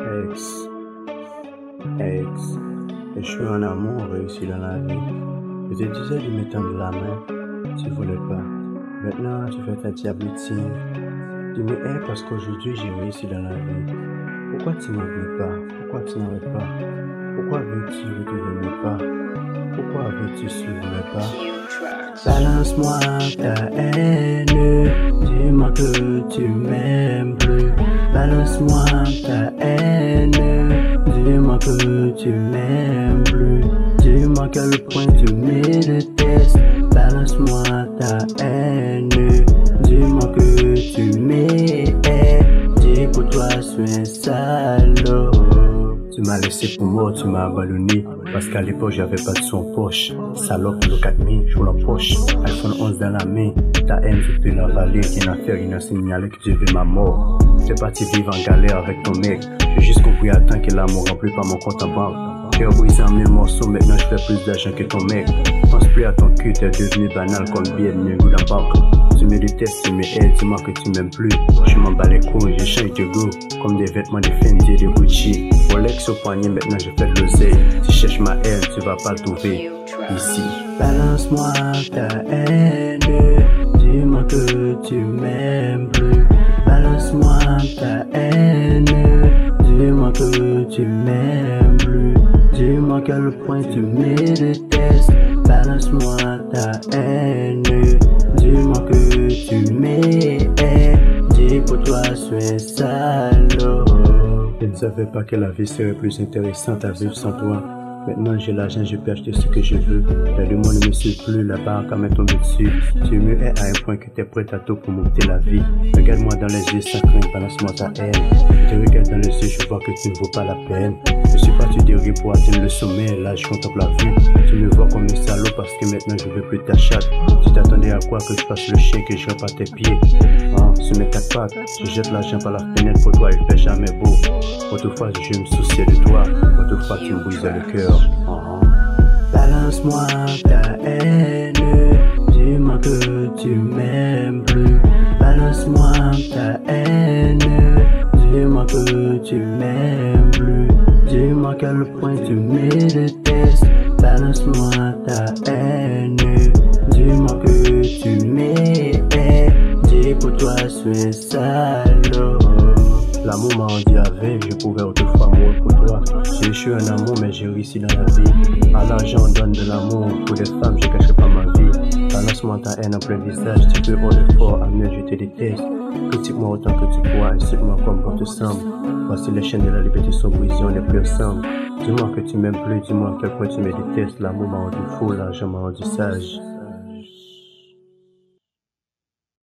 Ex, et je suis en amour réussi dans la vie. Je te disais de me tendre la main, tu voulais pas. Maintenant, tu fais ta diablotine. Tu me hais parce qu'aujourd'hui j'ai réussi dans la vie. Pourquoi tu m'en veux pas? Pourquoi tu n'en veux pas? Pourquoi veux-tu retrouver mes pas? Pourquoi veux-tu suivre mes pas? Balance-moi ta haine, dis-moi que tu m'aimes plus. Balance-moi ta haine, dis-moi que tu m'aimes plus. Dis-moi quel point tu me détestes. Balance-moi ta haine, dis-moi que tu m'hais. Dis pour toi je suis un salaud. Tu m'as laissé pour mort, tu m'as abandonné. Parce qu'à l'époque j'avais pas de son en poche. Salope, le 4000, je la poche. iPhone 11 dans la main. Ta haine, je peux l'avaler. Qui n'a fait rien à signaler que tu veux ma mort. T'es parti vivre en galère avec ton mec. J'ai juste compris à temps que l'amour remplit pas mon compte en banque. Cœur brisé en mille morceaux, maintenant je fais plus d'argent que ton mec. Pense plus à ton cul, t'es devenu banal comme billet de mieux goût en banque. Tu me détestes, tu me hais, dis-moi que tu m'aimes plus. Je m'en bats les couilles, je change de goût. Comme des vêtements de Fendi et de Gucci. Rolex au poignet, maintenant je fais de l'oseille. Tu cherches ma haine, tu vas pas trouver ici. Balance-moi ta haine, dis-moi que tu m'aimes plus. Balance-moi ta haine, dis-moi que tu m'aimes plus. Dis-moi quel point tu me détestes. Balance-moi ta haine, dis-moi que tu m'hais. Dis pour toi je suis un salaud. Je ne savais pas que la vie serait plus intéressante à vivre sans toi. Maintenant j'ai l'argent, je peux acheter ce que je veux. Le monde ne me suit plus, la barque m'est tombée dessus. Tu me hais à un point que t'es prêt à tout pour m'ôter la vie. Regarde-moi dans les yeux sans crainte, balance-moi ta haine. Je te regarde dans les yeux, je vois que tu ne vaux pas la peine. Je suis parti de rire pour atteindre le sommet, là je contemple la vue. Tu me vois comme un salaud parce que maintenant je veux plus ta chatte. Tu t'attendais à quoi que je fasse le chien, que je rentre à tes pieds. Sur mes quatre pattes, je jette l'argent par la fenêtre pour toi, il fait jamais beau. Autrefois je me souciais de toi, autrefois tu me brisais le cœur. Balance-moi ta haine, dis-moi que tu m'aimes plus. Balance-moi ta haine, dis-moi que tu m'aimes plus. Dis-moi quel point tu me détestes. Balance-moi ta haine, dis-moi que tu m'hais. Dis pour toi je suis un salaud. L'amour m'a rendu aveugle, je pouvais autrefois mourir pour toi. J'ai échoué en amour mais j'ai réussi dans la vie. À l'argent on donne de l'amour, pour les femmes je cacherai pas ma vie. Balance-moi ta haine en plein visage, tu peux avoir l'effort, à mieux je te déteste. Critique-moi autant que tu pourras, insulte-moi comme bon te semble. Voici les chaînes de la liberté sont brisées, on n'est plus ensemble. Dis-moi que tu m'aimes plus, dis-moi à quel point tu me détestes. L'amour m'a rendu fou, l'argent m'a rendu sage.